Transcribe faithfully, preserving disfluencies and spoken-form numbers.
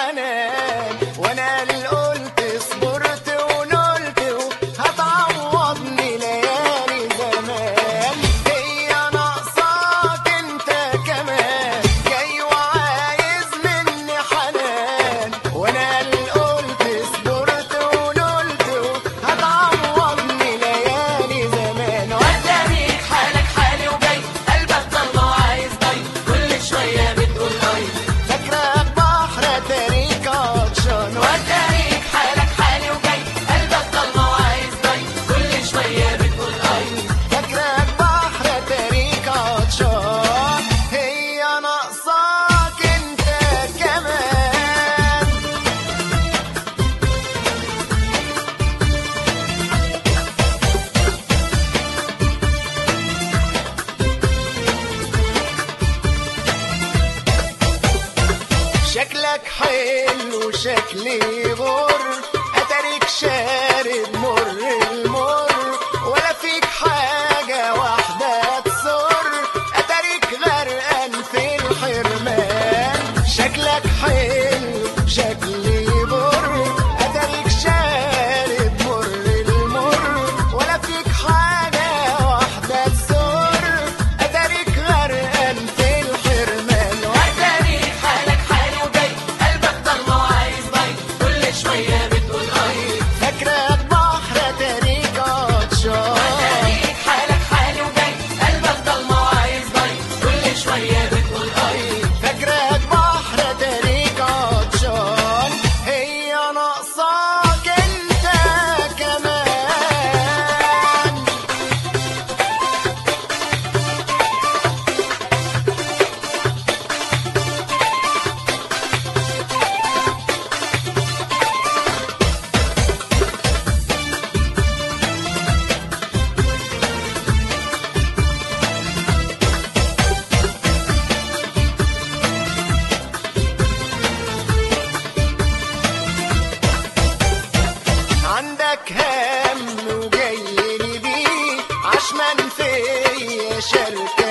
حنان، وانا اللي قلت صبرت ونلت وهتعوضني ليالي زمان. هي ناقصاك انت كمان جاي وعايز مني حنان، وانا اللي قلت صبرت ونلت وهتعوضني ليالي زمان. ودانيك حالك حالي وجاي قلبك ضلمة وعايز ضي كل شوية بتقول اي. فاكرك بحر تاريك عطشان، ودانيك حالك حالي وجاي قلبك ضلمة وعايز ضي كل شوية بتقول اي. فاكرك بحر تاريك عطشان، هي ناقصاك انت كمان. شكلك حلو شكلي غر، اتاريك شارب مر المر، ولا فيك حاجة واحدة تسر، اتاريك غرقان في الحرمان. شكلك حلو شكلي غر، اتاريك شارب مر المر، ولا فيك حاجة واحدة تسر، اتاريك غرقان في الحرمان. ودانيك حالك حالي وجاي قلبك ضلمة وعايز ضي كل شوية بتقول اي. فاكرك بحر تاريك عطشان، ودانيك حالك حالي وجاي قلبك ضلمة وعايز ضي كل شوية بتقول اي. فاكرك بحر تاريك عطشان، هي ناقصاك انت كمان. عندك هم وجايلي بيه عشمان فيا شرك